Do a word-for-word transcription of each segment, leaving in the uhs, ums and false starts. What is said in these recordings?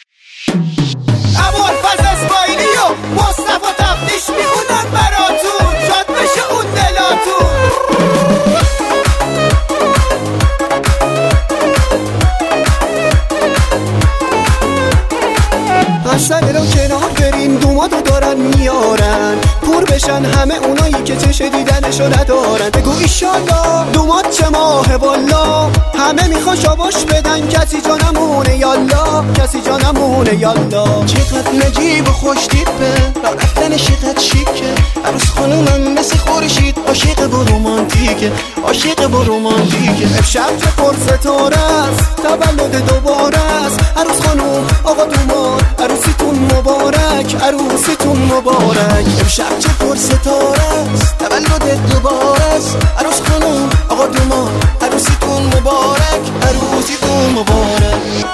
ابوالفضل اسماعیلی و مصطفی تفتیش میخونن براتون، شاد بشه اون دلاتون. اصلا رو کنار بریم دوماتو دارن میارن، پور بشن همه اونایی که چش دیدنشو ندارن. بگو ایشالله دومات چه ماه والا، همه میخوان شاباش بدن کسی جا نمونه یالا، کسی جا نمونه یالا. چقدر نجیب و خوش تیپه، را رفتن شقد شیکه، عروس خانومم مثل خورشید عاشق و رومانتیکه، عاشق و رومانتیکه. امشب چه پر ستاره است، تولد دوباره است، عروس خانوم آقا دومات عروسیتون مبارک، عروسیتون مبارک. امشب چه پر ستاره است، تولد دوباره است، عروس خانوم آقا دومات عروسیتون مبارک، عروسیتون مبارک.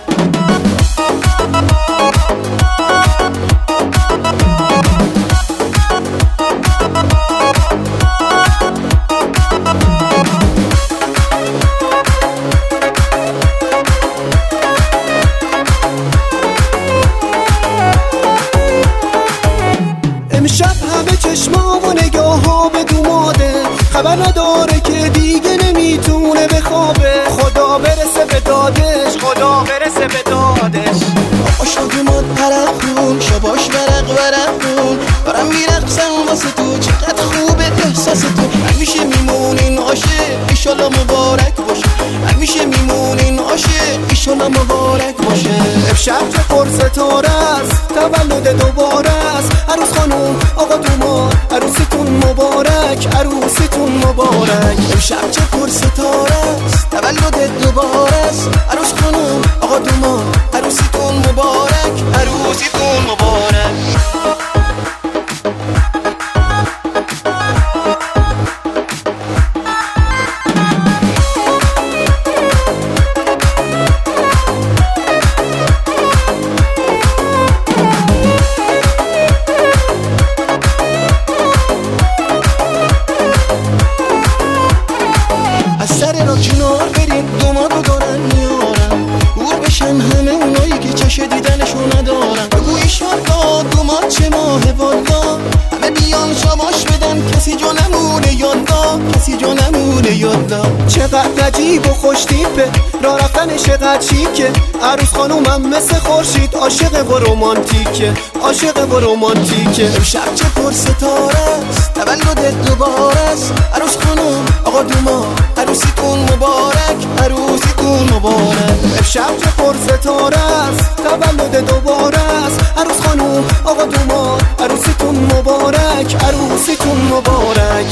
امشب همه چشما و نگاه ها به دوماده، خبر نداره که دیگه نمیتونه بخوابه. خدا برسه به دادش، خدا برسه به دادش. آشا دومات پرخون شباش ورق ورقون، دارم میرقصم واسه تو، چقدر خوبه احساس تو. همیشه میمونین عاشق ایشالا مبارک باشه، همیشه میمونین عاشق ایشالا مبارک باشه. امشب چه پر ستاره است، تولد دوباره است، عروس خانوم آقا دومات عروسیتون مبارک، عروسیتون مبارک. امشب چه پر ستاره است، تولد دوباره است، عروس خانوم آقا دومات عروسیتون مبارک، عروسیتون مبارک. از سر را کنار بریم دوماتو دارن میارن، دور بشن همه اونایی که چش دیدنشو ندارن. بگو ایشالله دومات چه ماه والا، همه بیان شاباش بدن کسی جا نمونه یالا، کسی جا نمونه یالا. چقدر عجیب و خوش تیپه، را رفتن چقدر شیکه، عروس خانومم مثل خورشید عاشق و رومانتیکه، عاشق و رومانتیکه. امشب چه پر ستاره است، تولد دوباره است، عروس خانوم آقا دومات عروسیتون مبارک، عروسیتون مبارک. امشب چه پر ستاره است، تولد دوباره است، عروس خانوم آقا دومات عروسیتون مبارک، عروسیتون مبارک.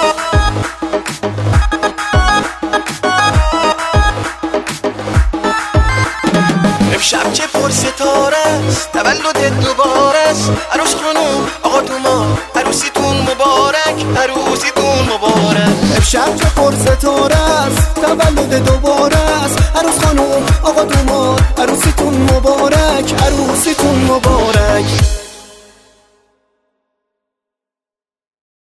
امشب چه پر ستاره است، تولد دوباره است، عروس خانوم آقا دومات عروسیتون مبارک، عروسیتون مبارک. امشب چه پر ستاره است، تولد دوباره است، عروس خانوم آقا دومات عروسیتون مبارک.